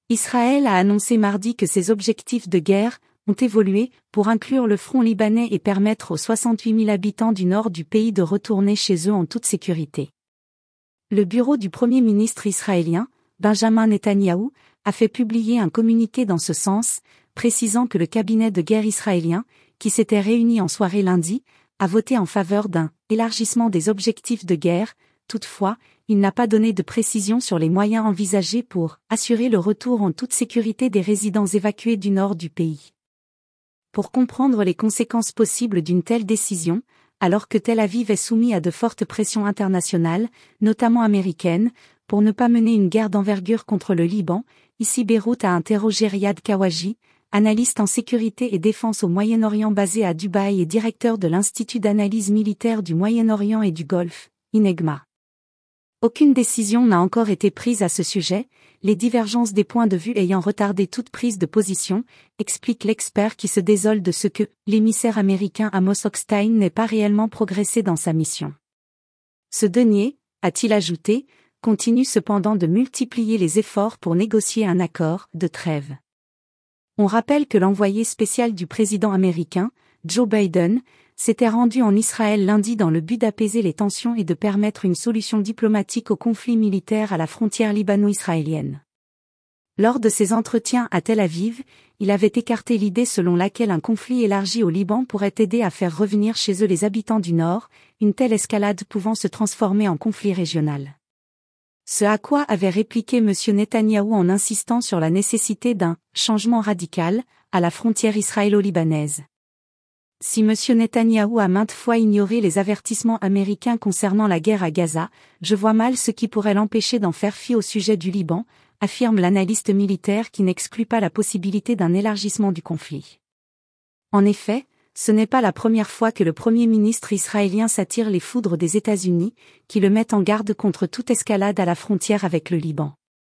Israël a annoncé mardi que ses objectifs de guerre ont évolué pour inclure le front libanais et permettre aux 68 000 habitants du nord du pays de retourner chez eux en toute sécurité. Le bureau du Premier ministre israélien, Benjamin Netanyahou, a fait publier un communiqué dans ce sens, précisant que le cabinet de guerre israélien, qui s'était réuni en soirée lundi, a voté en faveur d'un élargissement des objectifs de guerre. Toutefois, il n'a pas donné de précision sur les moyens envisagés pour assurer le retour en toute sécurité des résidents évacués du nord du pays. Pour comprendre les conséquences possibles d'une telle décision, alors que Tel Aviv est soumis à de fortes pressions internationales, notamment américaines, pour ne pas mener une guerre d'envergure contre le Liban, ici Beyrouth a interrogé Riyad Kawaji, analyste en sécurité et défense au Moyen-Orient basé à Dubaï et directeur de l'Institut d'analyse militaire du Moyen-Orient et du Golfe, INEGMA. Aucune décision n'a encore été prise à ce sujet, les divergences des points de vue ayant retardé toute prise de position, explique l'expert qui se désole de ce que l'émissaire américain Amos Hochstein n'ait pas réellement progressé dans sa mission. Ce denier, a-t-il ajouté, continue cependant de multiplier les efforts pour négocier un accord de trêve. On rappelle que l'envoyé spécial du président américain, Joe Biden, s'était rendu en Israël lundi dans le but d'apaiser les tensions et de permettre une solution diplomatique au conflit militaire à la frontière libano-israélienne. Lors de ses entretiens à Tel Aviv, il avait écarté l'idée selon laquelle un conflit élargi au Liban pourrait aider à faire revenir chez eux les habitants du Nord, une telle escalade pouvant se transformer en conflit régional. Ce à quoi avait répliqué M. Netanyahou en insistant sur la nécessité d'un « changement radical » à la frontière israélo-libanaise. Si M. Netanyahou a maintes fois ignoré les avertissements américains concernant la guerre à Gaza, je vois mal ce qui pourrait l'empêcher d'en faire fi au sujet du Liban, affirme l'analyste militaire qui n'exclut pas la possibilité d'un élargissement du conflit. En effet, ce n'est pas la première fois que le Premier ministre israélien s'attire les foudres des États-Unis, qui le mettent en garde contre toute escalade à la frontière avec le Liban.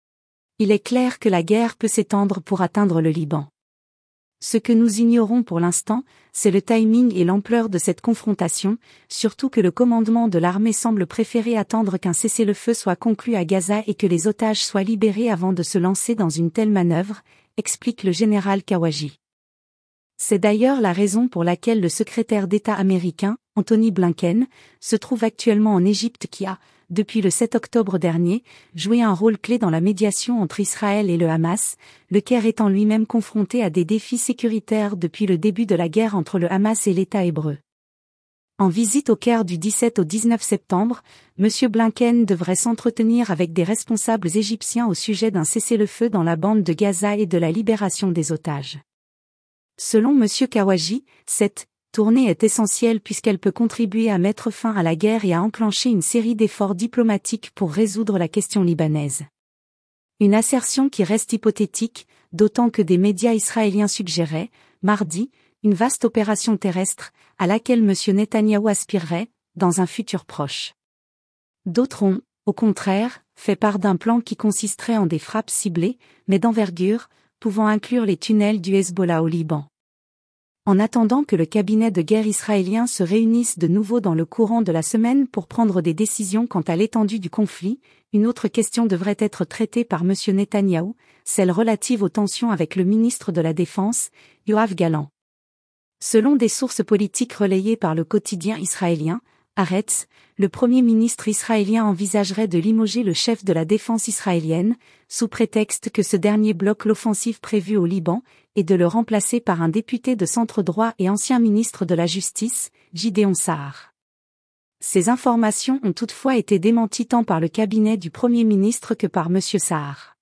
Il est clair que la guerre peut s'étendre pour atteindre le Liban. Ce que nous ignorons pour l'instant, c'est le timing et l'ampleur de cette confrontation, surtout que le commandement de l'armée semble préférer attendre qu'un cessez-le-feu soit conclu à Gaza et que les otages soient libérés avant de se lancer dans une telle manœuvre, explique le général Kawaji. C'est d'ailleurs la raison pour laquelle le secrétaire d'État américain, Anthony Blinken, se trouve actuellement en Égypte qui a, depuis le 7 octobre dernier, joué un rôle clé dans la médiation entre Israël et le Hamas, le Caire étant lui-même confronté à des défis sécuritaires depuis le début de la guerre entre le Hamas et l'État hébreu. En visite au Caire du 17 au 19 septembre, M. Blinken devrait s'entretenir avec des responsables égyptiens au sujet d'un cessez-le-feu dans la bande de Gaza et de la libération des otages. Selon M. Kawaji, cette tournée est essentielle puisqu'elle peut contribuer à mettre fin à la guerre et à enclencher une série d'efforts diplomatiques pour résoudre la question libanaise. Une assertion qui reste hypothétique, d'autant que des médias israéliens suggéraient, mardi, une vaste opération terrestre, à laquelle M. Netanyahou aspirerait, dans un futur proche. D'autres ont, au contraire, fait part d'un plan qui consisterait en des frappes ciblées, mais d'envergure, pouvant inclure les tunnels du Hezbollah au Liban. En attendant que le cabinet de guerre israélien se réunisse de nouveau dans le courant de la semaine pour prendre des décisions quant à l'étendue du conflit, une autre question devrait être traitée par M. Netanyahou, celle relative aux tensions avec le ministre de la Défense, Yoav Gallant. Selon des sources politiques relayées par le quotidien israélien, Haaretz, le Premier ministre israélien envisagerait de limoger le chef de la défense israélienne, sous prétexte que ce dernier bloque l'offensive prévue au Liban, et de le remplacer par un député de centre-droit et ancien ministre de la Justice, Gideon Sa'ar. Ces informations ont toutefois été démenties tant par le cabinet du Premier ministre que par M. Sa'ar.